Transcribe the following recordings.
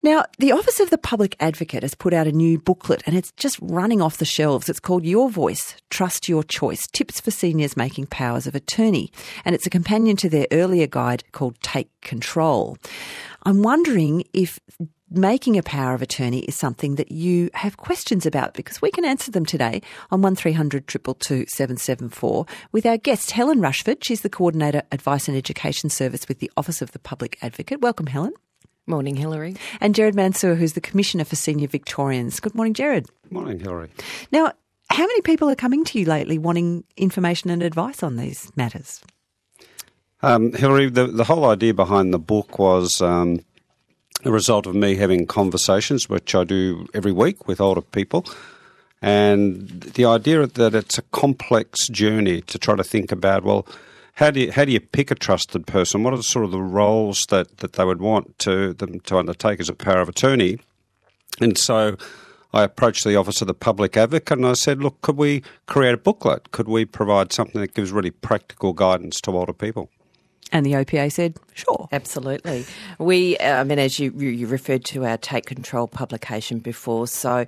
Now, the Office of the Public Advocate has put out a new booklet and it's just running off the shelves. It's called Your Voice, Trust Your Choice, Tips for Seniors Making Powers of Attorney. And it's a companion to their earlier guide called Take Control. I'm wondering if making a power of attorney is something that you have questions about, because we can answer them today on 1300 222 774 with our guest, Helen Rushford. She's the Coordinator, Advice and Education Service with the Office of the Public Advocate. Welcome, Helen. Morning, Hilary. And Gerard Mansour, who's the Commissioner for Senior Victorians. Good morning, Gerard. Morning, Hilary. Now, how many people are coming to you lately wanting information and advice on these matters? Hilary, the whole idea behind the book was a result of me having conversations, which I do every week with older people, and the idea that it's a complex journey to try to think about, well, how do you pick a trusted person? What are sort of the roles that they would want them to undertake as a power of attorney? And so I approached the Office of the Public Advocate and I said, look, could we create a booklet? Could we provide something that gives really practical guidance to older people? And the OPA said, sure. Absolutely. We, as you referred to our Take Control publication before, so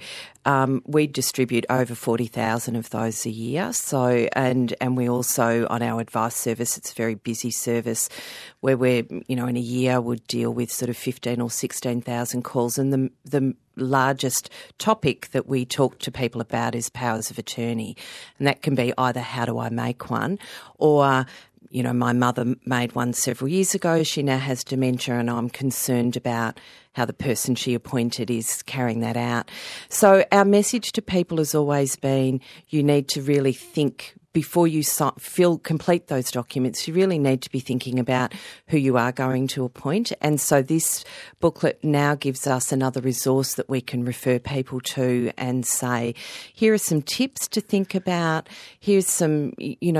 we distribute over 40,000 of those a year. So, and we also, on our advice service, it's a very busy service where we're, in a year would deal with sort of 15 or 16,000 calls. And the largest topic that we talk to people about is powers of attorney. And that can be either how do I make one, or my mother made one several years ago. She now has dementia and I'm concerned about how the person she appointed is carrying that out. So our message to people has always been, you need to really think before you complete those documents. You really need to be thinking about who you are going to appoint. And so this booklet now gives us another resource that we can refer people to and say, here are some tips to think about. Here's some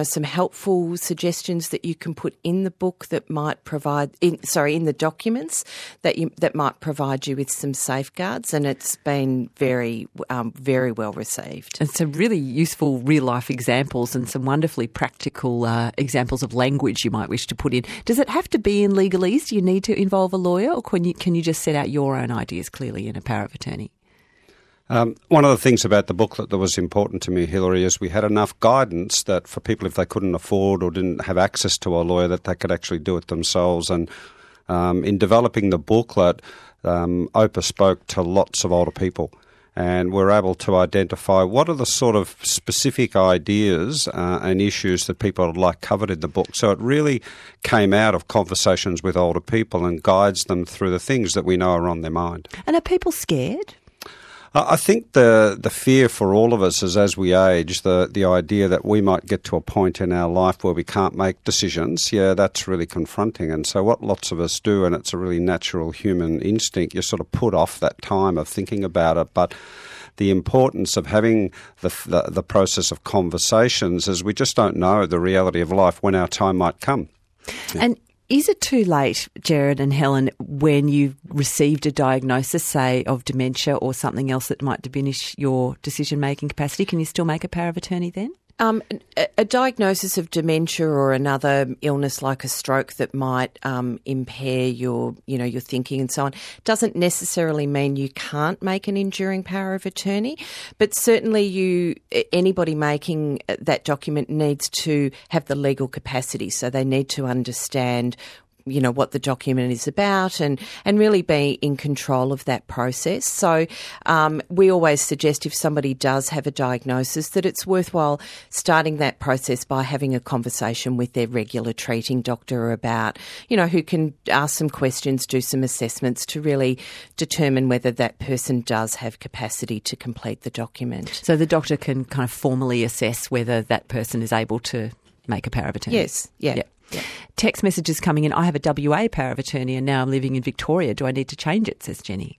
helpful suggestions that you can put in the book that might provide, in the documents that might provide you with some safeguards. And it's been very, very well received. And some really useful real life examples and some wonderfully practical examples of language you might wish to put in. Does it have to be in legalese? Do you need to involve a lawyer, or can you just set out your own ideas clearly in a power of attorney? One of the things about the booklet that was important to me, Hilary, is we had enough guidance that for people, if they couldn't afford or didn't have access to a lawyer, that they could actually do it themselves. And in developing the booklet, OPA spoke to lots of older people. And we're able to identify what are the sort of specific ideas and issues that people would like covered in the book. So it really came out of conversations with older people and guides them through the things that we know are on their mind. And are people scared? I think the fear for all of us is, as we age, the idea that we might get to a point in our life where we can't make decisions, that's really confronting. And so what lots of us do, and it's a really natural human instinct, you sort of put off that time of thinking about it. But the importance of having the process of conversations is we just don't know the reality of life when our time might come. Yeah. And is it too late, Gerard and Helen, when you've received a diagnosis, say, of dementia or something else that might diminish your decision-making capacity? Can you still make a power of attorney then? A diagnosis of dementia or another illness like a stroke that might impair your thinking and so on doesn't necessarily mean you can't make an enduring power of attorney, but certainly anybody making that document needs to have the legal capacity, so they need to understand what the document is about and really be in control of that process. So we always suggest if somebody does have a diagnosis that it's worthwhile starting that process by having a conversation with their regular treating doctor about, who can ask some questions, do some assessments to really determine whether that person does have capacity to complete the document. So the doctor can kind of formally assess whether that person is able to make a power of attorney? Yes, yeah. Yep. Yeah. Text messages coming in. I have a WA power of attorney and now I'm living in Victoria. Do I need to change it, says Jenny?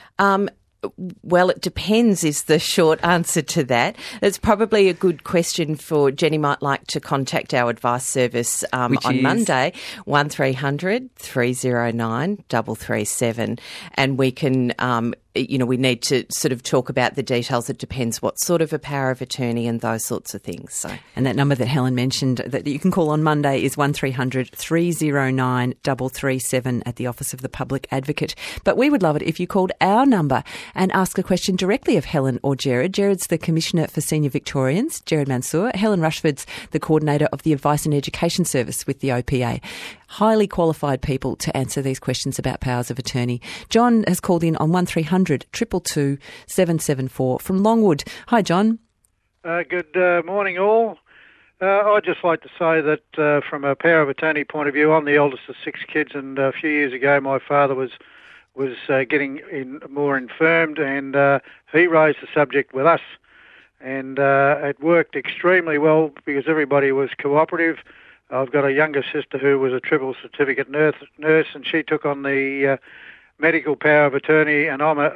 Well, it depends is the short answer to that. It's probably a good question for Jenny. Might like to contact our advice service on Monday, 1300 309 337, and we can we need to sort of talk about the details. It depends what sort of a power of attorney and those sorts of things. So. And that number that Helen mentioned that you can call on Monday is 1300 309 337 at the Office of the Public Advocate. But we would love it if you called our number and ask a question directly of Helen or Gerard. Gerard's the Commissioner for Senior Victorians, Gerard Mansour. Helen Rushford's the Coordinator of the Advice and Education Service with the OPA. Highly qualified people to answer these questions about powers of attorney. John has called in on 1300 222 774 from Longwood. Hi, John. Good morning, all. I'd just like to say that from a power of attorney point of view, I'm the eldest of 6 kids, and a few years ago my father was getting more infirmed, and he raised the subject with us, and it worked extremely well because everybody was cooperative. I've got a younger sister who was a triple certificate nurse, and she took on the medical power of attorney, and I'm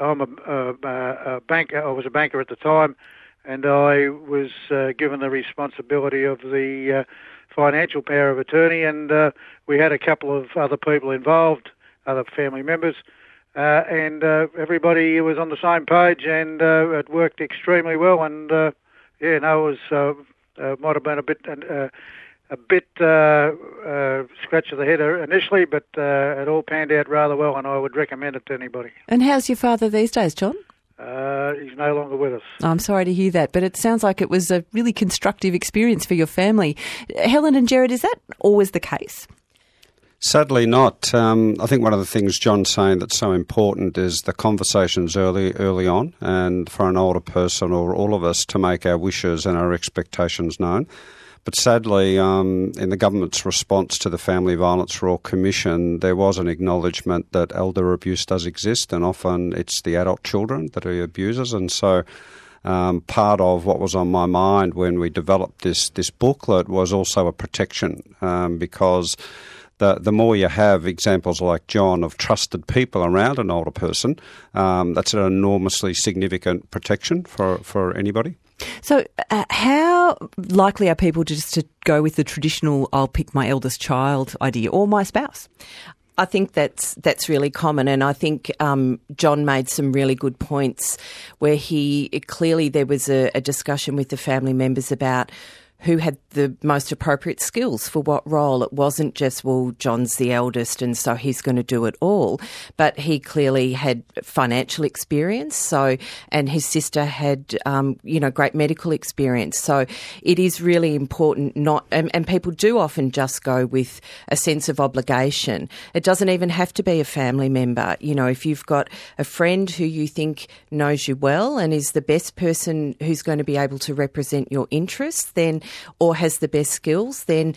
a banker. I was a banker at the time, and I was given the responsibility of the financial power of attorney, and we had a couple of other people involved, other family members, and everybody was on the same page, and it worked extremely well. And it was might have been a bit scratch of the head initially, but it all panned out rather well, and I would recommend it to anybody. And how's your father these days, John? He's no longer with us. I'm sorry to hear that, but it sounds like it was a really constructive experience for your family. Helen and Gerard, is that always the case? Sadly not. I think one of the things John's saying that's so important is the conversations early on, and for an older person or all of us to make our wishes and our expectations known. But sadly, in the government's response to the Family Violence Royal Commission, there was an acknowledgement that elder abuse does exist, and often it's the adult children that he abuses. And so part of what was on my mind when we developed this booklet was also a protection, because the more you have examples like John of trusted people around an older person, that's an enormously significant protection for anybody. So how likely are people just to go with the traditional I'll pick my eldest child idea or my spouse? I think that's really common, and I think John made some really good points where clearly there was a discussion with the family members about who had the most appropriate skills for what role. It wasn't just, well, John's the eldest and so he's going to do it all, but he clearly had financial experience, and his sister had, great medical experience. So it is really important and people do often just go with a sense of obligation. It doesn't even have to be a family member. If you've got a friend who you think knows you well and is the best person who's going to be able to represent your interests, then or has the best skills, then,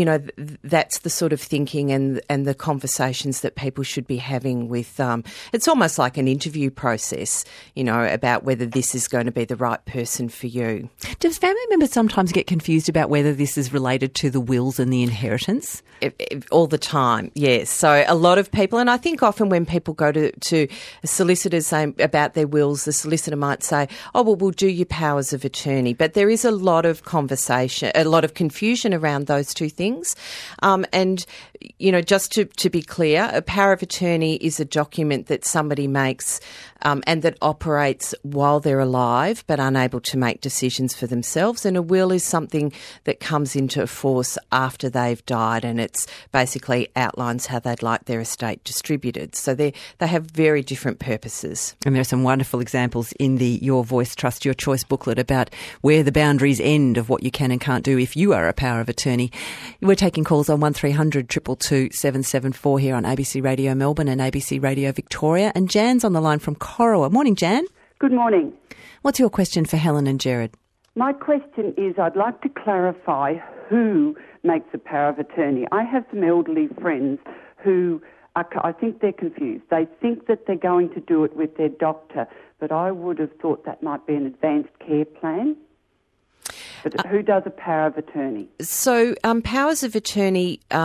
that's the sort of thinking and the conversations that people should be having with, it's almost like an interview process, about whether this is going to be the right person for you. Does family members sometimes get confused about whether this is related to the wills and the inheritance? All the time, yes. So a lot of people, and I think often when people go to solicitors saying about their wills, the solicitor might say, oh, well, we'll do your powers of attorney. But there is a lot of conversation, a lot of confusion around those two things. And, just to be clear, a power of attorney is a document that somebody makes and that operates while they're alive but unable to make decisions for themselves. And a will is something that comes into force after they've died, and it's basically outlines how they'd like their estate distributed. So they have very different purposes. And there are some wonderful examples in the Your Voice, Trust Your Choice booklet about where the boundaries end of what you can and can't do if you are a power of attorney. We're taking calls on 1300 222 774 here on ABC Radio Melbourne and ABC Radio Victoria. And Jan's on the line from Corowa. Morning, Jan. Good morning. What's your question for Helen and Gerard? My question is I'd like to clarify who makes a power of attorney. I have some elderly friends who I think they're confused. They think that they're going to do it with their doctor, but I would have thought that might be an advanced care plan. But who does a power of attorney? So powers of attorney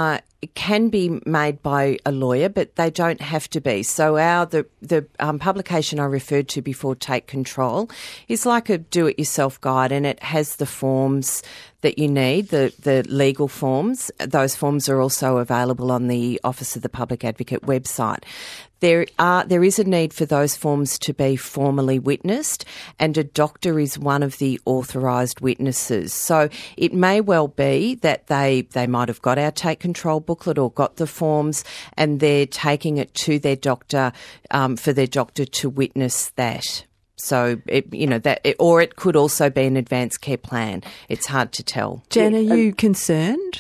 can be made by a lawyer, but they don't have to be. So the publication I referred to before, Take Control, is like a do-it-yourself guide, and it has the forms that you need, the legal forms. Those forms are also available on the Office of the Public Advocate website. There is a need for those forms to be formally witnessed, and a doctor is one of the authorised witnesses. So it may well be that they might have got our Take Control booklet or got the forms, and they're taking it to their doctor for their doctor to witness that. So, or it could also be an advanced care plan. It's hard to tell. Jen, are you concerned?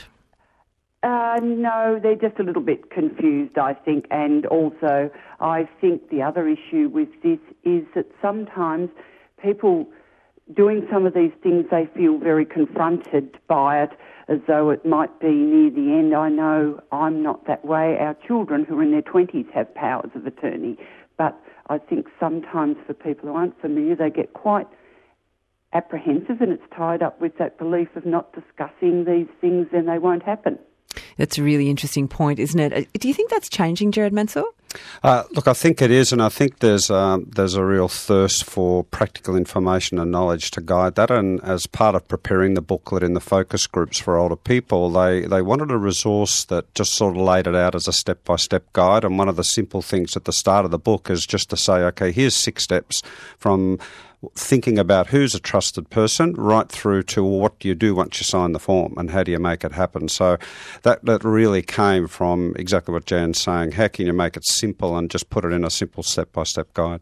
No, they're just a little bit confused, I think. And also, I think the other issue with this is that sometimes people doing some of these things, they feel very confronted by it, as though it might be near the end. I know I'm not that way. Our children who are in their 20s have powers of attorney. But I think sometimes for people who aren't familiar, they get quite apprehensive, and it's tied up with that belief of not discussing these things, then they won't happen. That's a really interesting point, isn't it? Do you think that's changing, Gerard Mansour? Look, I think it is, and I think there's a real thirst for practical information and knowledge to guide that. And as part of preparing the booklet in the focus groups for older people, they wanted a resource that just sort of laid it out as a step-by-step guide. And one of the simple things at the start of the book is just to say, okay, here's 6 steps from thinking about who's a trusted person right through to what do you do once you sign the form and how do you make it happen. So that really came from exactly what Jan's saying. How can you make it simple and just put it in a simple step-by-step guide?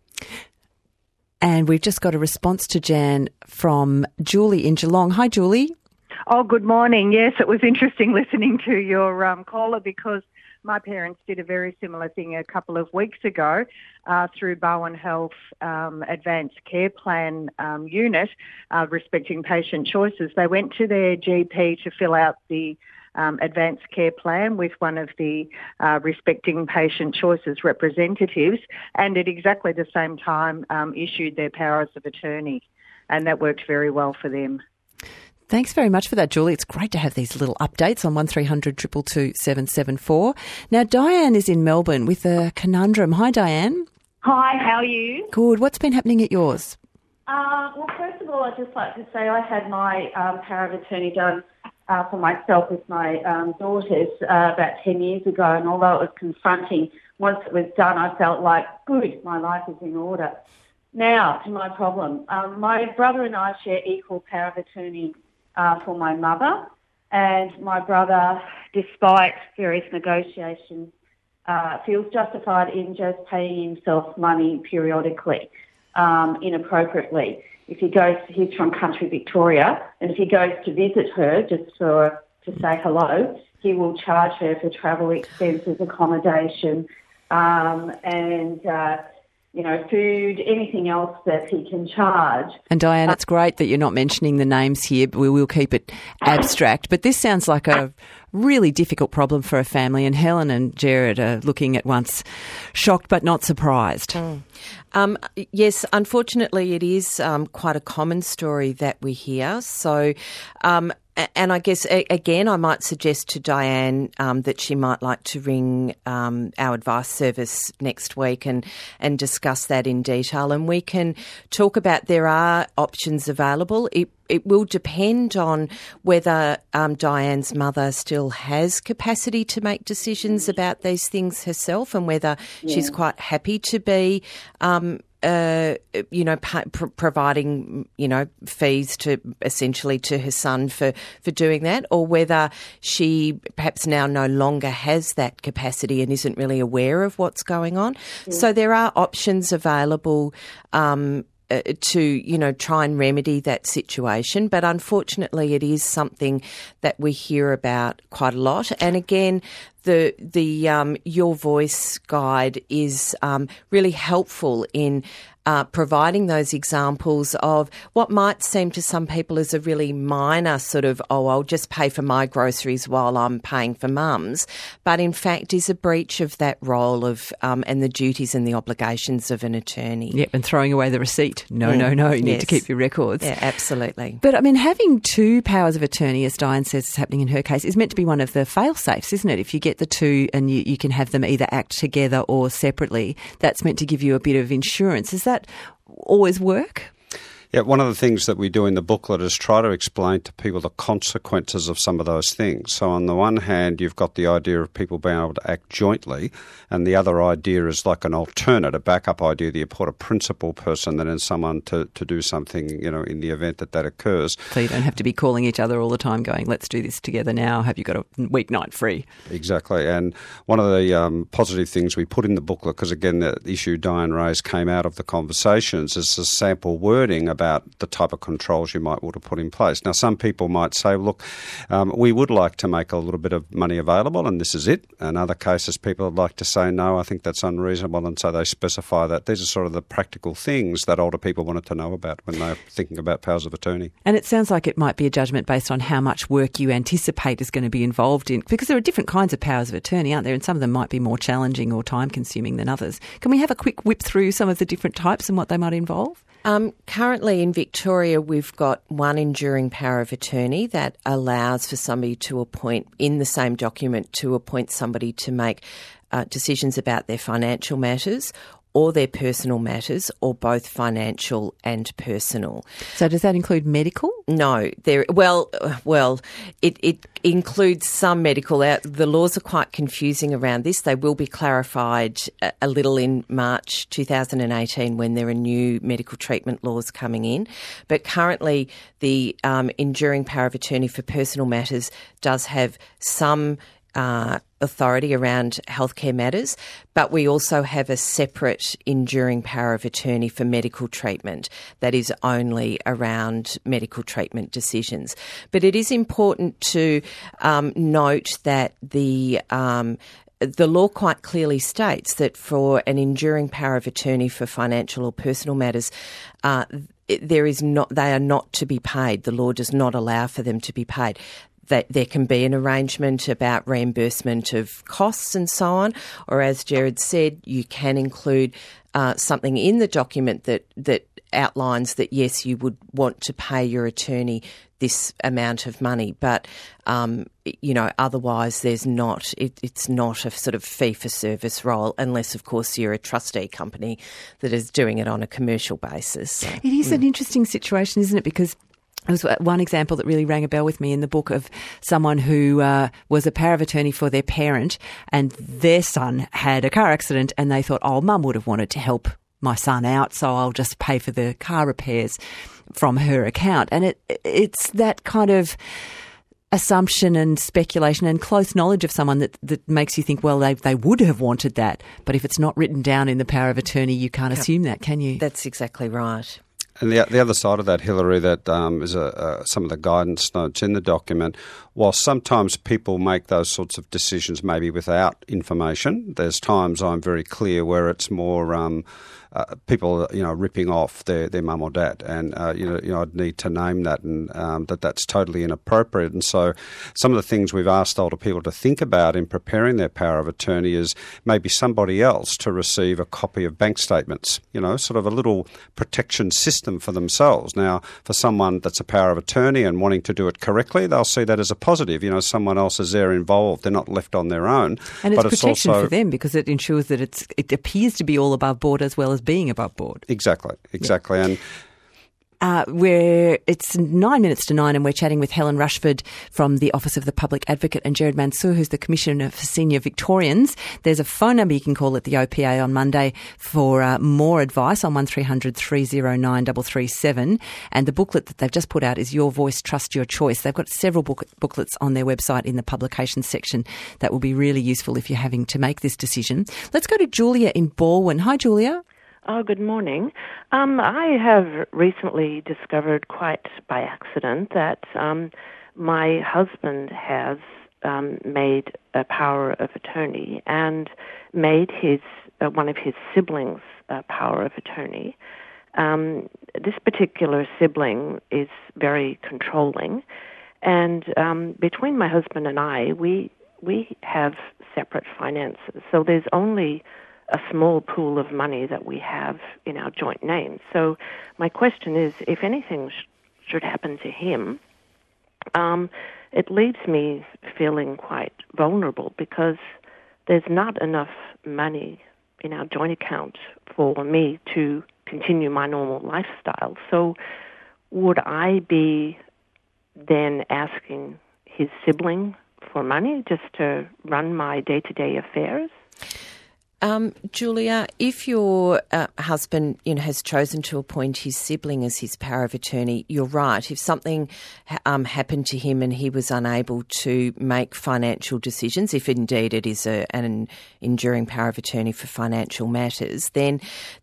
And we've just got a response to Jan from Julie in Geelong. Hi, Julie. Oh, good morning. Yes, it was interesting listening to your caller, because my parents did a very similar thing a couple of weeks ago through Bowen Health Advanced Care Plan unit, respecting patient choices. They went to their GP to fill out the advanced care plan with one of the respecting patient choices representatives, and at exactly the same time issued their powers of attorney, and that worked very well for them. Thanks very much for that, Julie. It's great to have these little updates on 1300 222 774. Now, Diane is in Melbourne with a conundrum. Hi, Diane. Hi, how are you? Good. What's been happening at yours? Well, first of all, I'd just like to say I had my power of attorney done for myself with my daughters about 10 years ago, and although it was confronting, once it was done, I felt like, good, my life is in order. Now, to my problem. My brother and I share equal power of attorney for my mother, and my brother, despite various negotiations, feels justified in just paying himself money periodically, inappropriately. If he goes, he's from country Victoria, and if he goes to visit her just to say hello, he will charge her for travel expenses, accommodation, and food, anything else that he can charge. And Diane, it's great that you're not mentioning the names here, but we will keep it abstract. But this sounds like a really difficult problem for a family, and Helen and Gerard are looking at once shocked but not surprised. Yes, unfortunately it is quite a common story that we hear. So, and I guess, again, I might suggest to Diane that she might like to ring our advice service next week and discuss that in detail. And we can talk about, there are options available. It will depend on whether Diane's mother still has capacity to make decisions about these things herself, and whether she's quite happy to be providing, fees to essentially to her son for doing that, or whether she perhaps now no longer has that capacity and isn't really aware of what's going on. Yeah. So there are options available to try and remedy that situation, but unfortunately it is something that we hear about quite a lot. And again, the Your Voice guide is really helpful in providing those examples of what might seem to some people as a really minor sort of, oh, I'll just pay for my groceries while I'm paying for mum's, but in fact is a breach of that role of and the duties and the obligations of an attorney. Yep, and throwing away the receipt. No, you need to keep your records. Yeah, absolutely. But I mean, having two powers of attorney, as Diane says is happening in her case, is meant to be one of the fail-safes, isn't it? If you get the two and you can have them either act together or separately, that's meant to give you a bit of insurance. Does that always work? Yeah, one of the things that we do in the booklet is try to explain to people the consequences of some of those things. So on the one hand, you've got the idea of people being able to act jointly, and the other idea is like an alternate, a backup idea that you put a principal person then in someone to do something, in the event that occurs. So you don't have to be calling each other all the time going, let's do this together now. Have you got a weeknight free? Exactly. And one of the positive things we put in the booklet, because again, the issue Diane raised came out of the conversations, is the sample wording about the type of controls you might want to put in place. Now, some people might say, look, we would like to make a little bit of money available and this is it. In other cases, people would like to say, no, I think that's unreasonable, and so they specify that. These are sort of the practical things that older people wanted to know about when they're thinking about powers of attorney. And it sounds like it might be a judgment based on how much work you anticipate is going to be involved in, because there are different kinds of powers of attorney, aren't there? And some of them might be more challenging or time-consuming than others. Can we have a quick whip through some of the different types and what they might involve? Currently in Victoria, we've got one enduring power of attorney that allows for somebody to appoint, in the same document, to appoint somebody to make decisions about their financial matters or their personal matters, or both financial and personal. So does that include medical? No. It includes some medical. The laws are quite confusing around this. They will be clarified a little in March 2018 when there are new medical treatment laws coming in. But currently the enduring power of attorney for personal matters does have some authority around healthcare matters, but we also have a separate enduring power of attorney for medical treatment that is only around medical treatment decisions. But it is important to note that the law quite clearly states that for an enduring power of attorney for financial or personal matters, they are not to be paid. The law does not allow for them to be paid. That there can be an arrangement about reimbursement of costs and so on, or as Gerard said, you can include something in the document that outlines that, yes, you would want to pay your attorney this amount of money, but otherwise there's not. It's not a sort of fee-for-service role, unless, of course, you're a trustee company that is doing it on a commercial basis. So, it is an interesting situation, isn't it? Because there was one example that really rang a bell with me in the book of someone who was a power of attorney for their parent, and their son had a car accident, and they thought, oh, mum would have wanted to help my son out, so I'll just pay for the car repairs from her account. And it's that kind of assumption and speculation and close knowledge of someone that makes you think, well, they would have wanted that. But if it's not written down in the power of attorney, you can't assume that, can you? That's exactly right. And the other side of that, Hilary, that is some of the guidance notes in the document. While sometimes people make those sorts of decisions maybe without information, there's times I'm very clear where it's more people, ripping off their mum or dad, and I'd need to name that, and that's totally inappropriate. And so, some of the things we've asked older people to think about in preparing their power of attorney is maybe somebody else to receive a copy of bank statements. Sort of a little protection system for themselves. Now, for someone that's a power of attorney and wanting to do it correctly, they'll see that as a positive. Someone else is there involved; they're not left on their own. And it's protection also for them because it ensures that it appears to be all above board as well as being above board. Exactly. Yeah. And it's 9 minutes to 9 and we're chatting with Helen Rushford from the Office of the Public Advocate and Gerard Mansour, who's the Commissioner for Senior Victorians. There's a phone number you can call at the OPA on Monday for more advice on 1300 309 337. And the booklet that they've just put out is Your Voice, Trust Your Choice. They've got several booklets on their website in the publications section that will be really useful if you're having to make this decision. Let's go to Julia in Balwyn. Hi, Julia. Oh, good morning. I have recently discovered quite by accident that my husband has made a power of attorney and made one of his siblings power of attorney. This particular sibling is very controlling, and between my husband and I, we have separate finances. So there's only a small pool of money that we have in our joint names. So my question is, if anything should happen to him, it leaves me feeling quite vulnerable because there's not enough money in our joint account for me to continue my normal lifestyle. So would I be then asking his sibling for money just to run my day-to-day affairs? Julia, if your husband has chosen to appoint his sibling as his power of attorney, you're right. If something happened to him and he was unable to make financial decisions, if indeed it is an enduring power of attorney for financial matters, then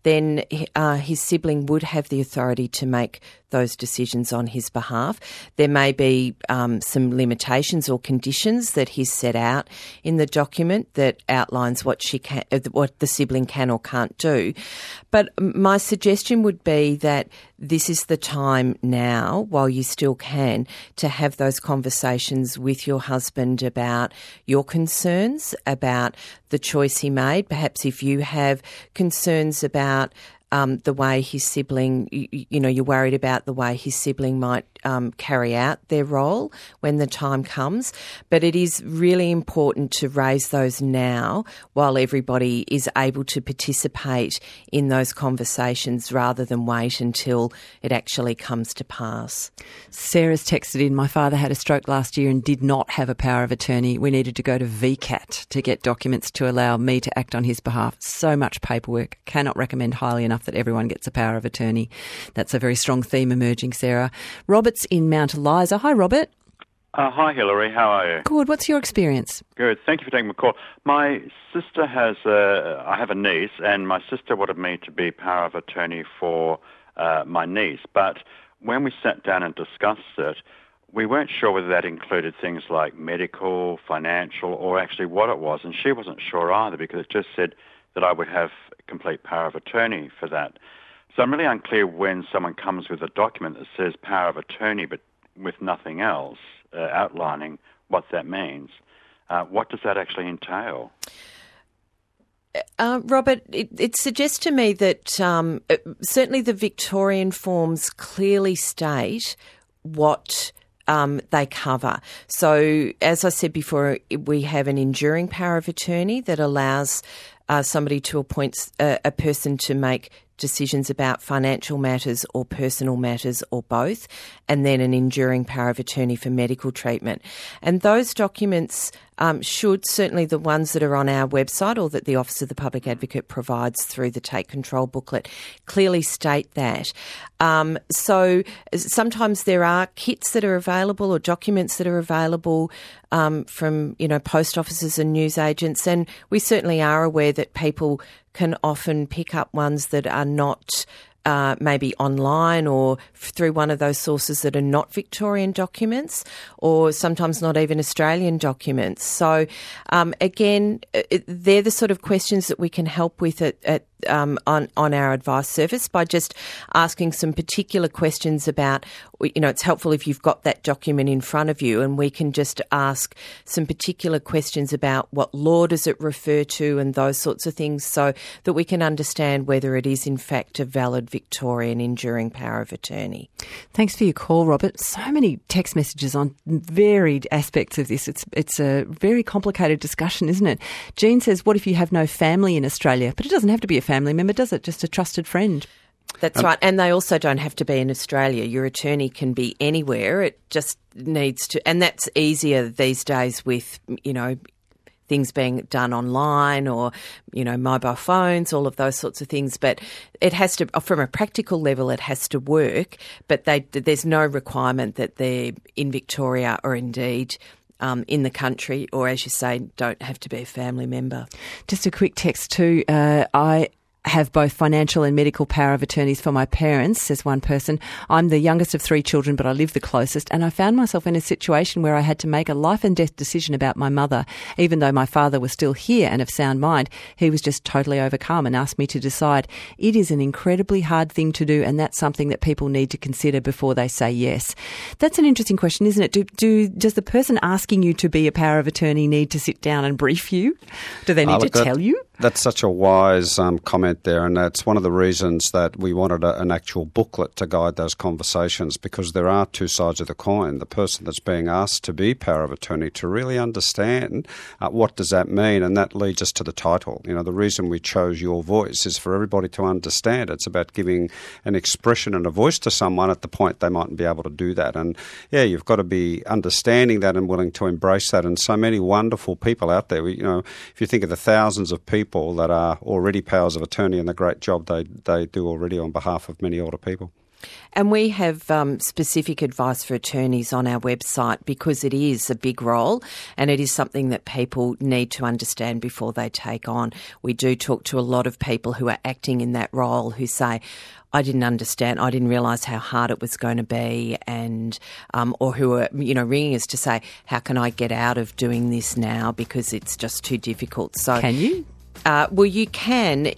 his sibling would have the authority to make those decisions on his behalf. There may be some limitations or conditions that he's set out in the document that outlines what the sibling can or can't do. But my suggestion would be that this is the time now, while you still can, to have those conversations with your husband about your concerns, about the choice he made. Perhaps if you have concerns about the way his sibling, you're worried about the way his sibling might carry out their role when the time comes. But it is really important to raise those now while everybody is able to participate in those conversations rather than wait until it actually comes to pass. Sarah's texted in, my father had a stroke last year and did not have a power of attorney. We needed to go to VCAT to get documents to allow me to act on his behalf. So much paperwork. Cannot recommend highly enough that everyone gets a power of attorney. That's a very strong theme emerging, Sarah. Robert's in Mount Eliza. Hi, Robert. Hi, Hilary. How are you? Good. What's your experience? Good. Thank you for taking my call. My sister I have a niece, and my sister wanted me to be power of attorney for my niece. But when we sat down and discussed it, we weren't sure whether that included things like medical, financial, or actually what it was. And she wasn't sure either because it just said that I would have complete power of attorney for that. So I'm really unclear when someone comes with a document that says power of attorney but with nothing else outlining what that means. What does that actually entail? Robert, it suggests to me that certainly the Victorian forms clearly state what they cover. So, as I said before, we have an enduring power of attorney that allows somebody to appoint a person to make decisions about financial matters or personal matters or both, and then an enduring power of attorney for medical treatment. And those documents should, certainly the ones that are on our website or that the Office of the Public Advocate provides through the Take Control booklet, clearly state that. So sometimes there are kits that are available or documents that are available from, post offices and newsagents, and we certainly are aware that people can often pick up ones that are not maybe online or through one of those sources that are not Victorian documents or sometimes not even Australian documents. So, again, they're the sort of questions that we can help with on our advice service by just asking some particular questions about, it's helpful if you've got that document in front of you and we can just ask some particular questions about what law does it refer to and those sorts of things so that we can understand whether it is in fact a valid Victorian enduring power of attorney. Thanks for your call, Robert. So many text messages on varied aspects of this. It's a very complicated discussion, isn't it? Jean says, what if you have no family in Australia? But it doesn't have to be a family member, does it? Just a trusted friend. That's right. And they also don't have to be in Australia. Your attorney can be anywhere. It just needs to, and that's easier these days with, things being done online or, mobile phones, all of those sorts of things. But it has to, from a practical level, it has to work. But there's no requirement that they're in Victoria or indeed in the country, or as you say, don't have to be a family member. Just a quick text too. have both financial and medical power of attorneys for my parents, says one person. I'm the youngest of 3 children, but I live the closest, and I found myself in a situation where I had to make a life and death decision about my mother. Even though my father was still here and of sound mind, he was just totally overcome and asked me to decide. It is an incredibly hard thing to do, and that's something that people need to consider before they say yes. That's an interesting question, isn't it? Does the person asking you to be a power of attorney need to sit down and brief you? Do they need to tell you? That's such a wise comment there, and that's one of the reasons that we wanted an actual booklet to guide those conversations, because there are two sides of the coin. The person that's being asked to be power of attorney to really understand what does that mean, and that leads us to the title. You know, the reason we chose Your Voice is for everybody to understand. It's about giving an expression and a voice to someone at the point they mightn't be able to do that. And yeah, you've got to be understanding that and willing to embrace that. And so many wonderful people out there. If you think of the thousands of people that are already powers of attorney and the great job they do already on behalf of many older people. And we have specific advice for attorneys on our website, because it is a big role and it is something that people need to understand before they take on. We do talk to a lot of people who are acting in that role who say, I didn't understand, I didn't realise how hard it was going to be, and or who are ringing us to say, how can I get out of doing this now because it's just too difficult. So can you? Well, you can.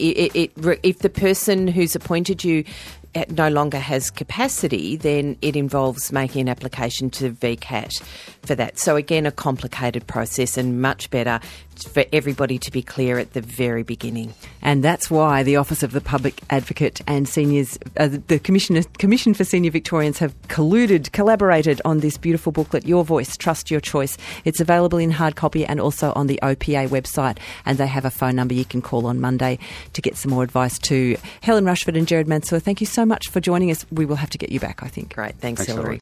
If the person who's appointed you no longer has capacity, then it involves making an application to VCAT for that. So again, a complicated process, and much better for everybody to be clear at the very beginning. And that's why the Office of the Public Advocate and Seniors, the Commission for Senior Victorians have collaborated on this beautiful booklet, Your Voice, Trust Your Choice. It's available in hard copy and also on the OPA website, and they have a phone number you can call on Monday to get some more advice too. Helen Rushford and Gerard Mansour, thank you so much for joining us. We will have to get you back, I think. Great. Thanks Hilary.